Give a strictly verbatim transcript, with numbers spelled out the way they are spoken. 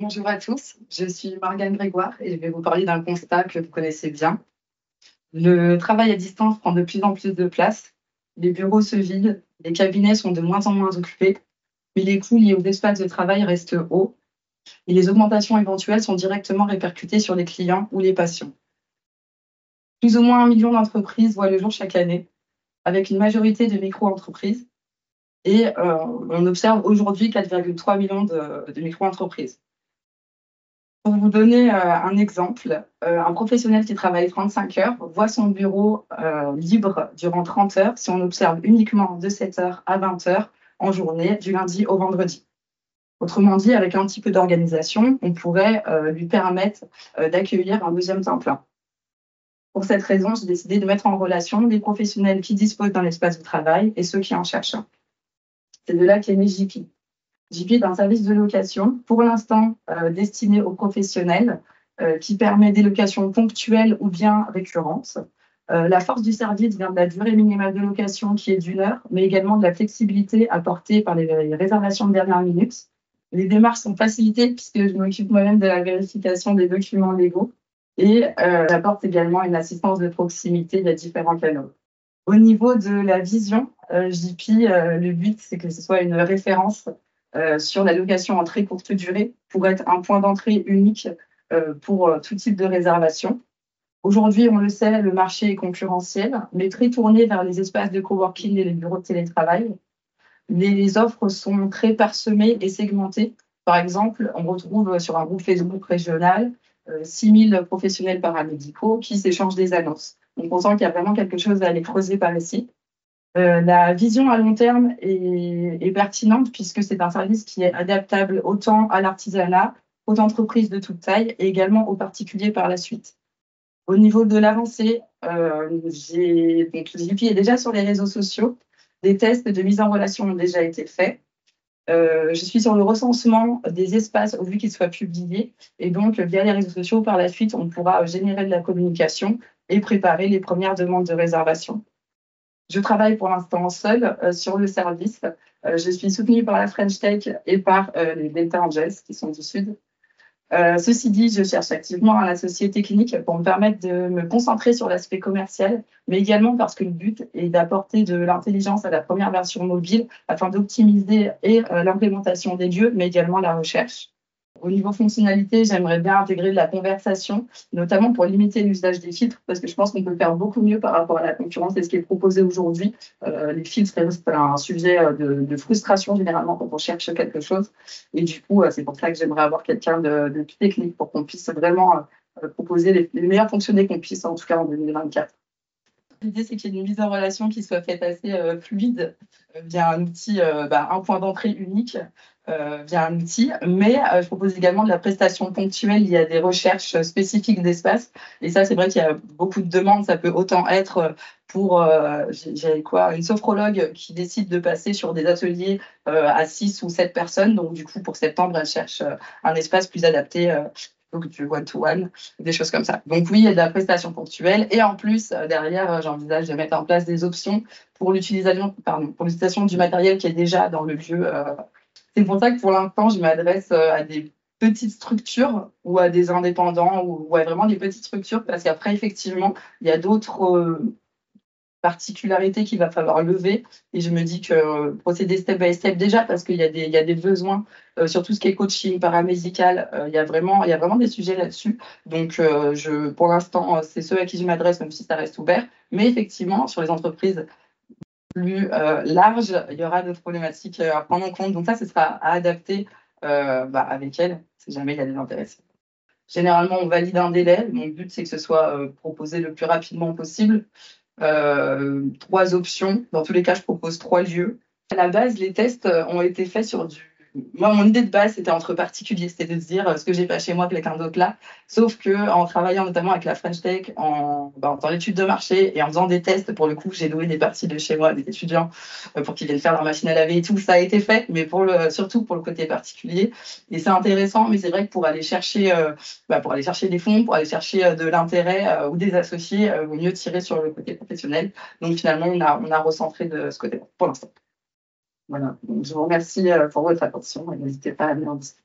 Bonjour à tous, je suis Morgane Grégoire et je vais vous parler d'un constat que vous connaissez bien. Le travail à distance prend de plus en plus de place, les bureaux se vident, les cabinets sont de moins en moins occupés, mais les coûts liés aux espaces de travail restent hauts et les augmentations éventuelles sont directement répercutées sur les clients ou les patients. Plus ou moins un million d'entreprises voient le jour chaque année, avec une majorité de micro-entreprises, et euh, on observe aujourd'hui quatre virgule trois millions de, de micro-entreprises. Pour vous donner euh, un exemple, euh, un professionnel qui travaille trente-cinq heures voit son bureau euh, libre durant trente heures si on observe uniquement de sept heures à vingt heures en journée, du lundi au vendredi. Autrement dit, avec un petit peu d'organisation, on pourrait euh, lui permettre euh, d'accueillir un deuxième temps plein. Pour cette raison, j'ai décidé de mettre en relation les professionnels qui disposent d'un espace de travail et ceux qui en cherchent un. C'est de là qu'est né J P. J P est un service de location, pour l'instant euh, destiné aux professionnels, euh, qui permet des locations ponctuelles ou bien récurrentes. Euh, la force du service vient de la durée minimale de location qui est d'une heure, mais également de la flexibilité apportée par les, les réservations de dernière minute. Les démarches sont facilitées puisque je m'occupe moi-même de la vérification des documents légaux et euh, j'apporte également une assistance de proximité via différents canaux. Au niveau de la vision, euh, J P, euh, le but c'est que ce soit une référence Euh, sur la location en très courte durée pour être un point d'entrée unique euh, pour euh, tout type de réservation. Aujourd'hui, on le sait, le marché est concurrentiel, mais très tourné vers les espaces de coworking et les bureaux de télétravail. Les offres sont très parsemées et segmentées. Par exemple, on retrouve sur un groupe Facebook régional euh, six mille professionnels paramédicaux qui s'échangent des annonces. Donc, on sent qu'il y a vraiment quelque chose à aller creuser par ici. Euh, la vision à long terme est, est pertinente puisque c'est un service qui est adaptable autant à l'artisanat, aux entreprises de toute taille et également aux particuliers par la suite. Au niveau de l'avancée, euh, j'ai, donc, J P est déjà sur les réseaux sociaux. Des tests de mise en relation ont déjà été faits. Euh, je suis sur le recensement des espaces au vu qu'ils soient publiés. Et donc, via les réseaux sociaux, par la suite, on pourra générer de la communication et préparer les premières demandes de réservation. Je travaille pour l'instant seule euh, sur le service. Euh, je suis soutenue par la French Tech et par euh, les Delta Angels qui sont du Sud. Euh, ceci dit, je cherche activement un associé technique pour me permettre de me concentrer sur l'aspect commercial, mais également parce que le but est d'apporter de l'intelligence à la première version mobile afin d'optimiser et euh, l'implémentation des lieux, mais également la recherche. Au niveau fonctionnalité, j'aimerais bien intégrer de la conversation, notamment pour limiter l'usage des filtres, parce que je pense qu'on peut faire beaucoup mieux par rapport à la concurrence et ce qui est proposé aujourd'hui. Euh, les filtres restent un sujet de, de frustration généralement quand on cherche quelque chose. Et du coup, c'est pour ça que j'aimerais avoir quelqu'un de, de plus technique pour qu'on puisse vraiment euh, proposer les, les meilleures fonctionnalités qu'on puisse, en tout cas en deux mille vingt-quatre. L'idée, c'est qu'il y ait une mise en relation qui soit faite assez euh, fluide euh, via un outil, euh, bah, un point d'entrée unique euh, via un outil. Mais euh, je propose également de la prestation ponctuelle. Il y a des recherches spécifiques d'espace. Et ça, c'est vrai qu'il y a beaucoup de demandes. Ça peut autant être pour euh, j'ai quoi, une sophrologue qui décide de passer sur des ateliers euh, à six ou sept personnes. Donc, du coup, pour septembre, elle cherche euh, un espace plus adapté. Euh, donc du one-to-one, des choses comme ça. Donc oui, il y a de la prestation ponctuelle. Et en plus, derrière, j'envisage de mettre en place des options pour l'utilisation, pardon, pour l'utilisation du matériel qui est déjà dans le lieu. C'est pour ça que pour l'instant, je m'adresse à des petites structures ou à des indépendants ou à vraiment des petites structures parce qu'après, effectivement, il y a d'autres particularité qu'il va falloir lever. Et je me dis que euh, procéder step by step déjà, parce qu'il y a des, il y a des besoins euh, sur tout ce qui est coaching paramédical. Euh, il y a vraiment, il y a vraiment des sujets là-dessus. Donc, euh, je, pour l'instant, c'est ceux à qui je m'adresse, même si ça reste ouvert. Mais effectivement, sur les entreprises plus euh, larges, il y aura d'autres problématiques à prendre en compte. Donc ça, ce sera à adapter euh, bah, avec elles, si jamais il y a des intéressés. Généralement, on valide un délai. Mon but, c'est que ce soit euh, proposé le plus rapidement possible. Euh, trois options. Dans tous les cas, je propose trois lieux. À la base, les tests ont été faits sur du... Moi, mon idée de base, c'était entre particuliers. C'était de se dire ce que j'ai pas chez moi, quelqu'un d'autre là. Sauf qu'en travaillant notamment avec la French Tech, en, ben, dans l'étude de marché et en faisant des tests, pour le coup, j'ai loué des parties de chez moi à des étudiants euh, pour qu'ils viennent faire leur machine à laver et tout. Ça a été fait, mais pour le, surtout pour le côté particulier. Et c'est intéressant, mais c'est vrai que pour aller chercher, euh, bah, pour aller chercher des fonds, pour aller chercher euh, de l'intérêt euh, ou des associés, il euh, vaut mieux tirer sur le côté professionnel. Donc finalement, on a, on a recentré de ce côté-là pour l'instant. Voilà, donc je vous remercie pour votre attention et n'hésitez pas à venir en discuter.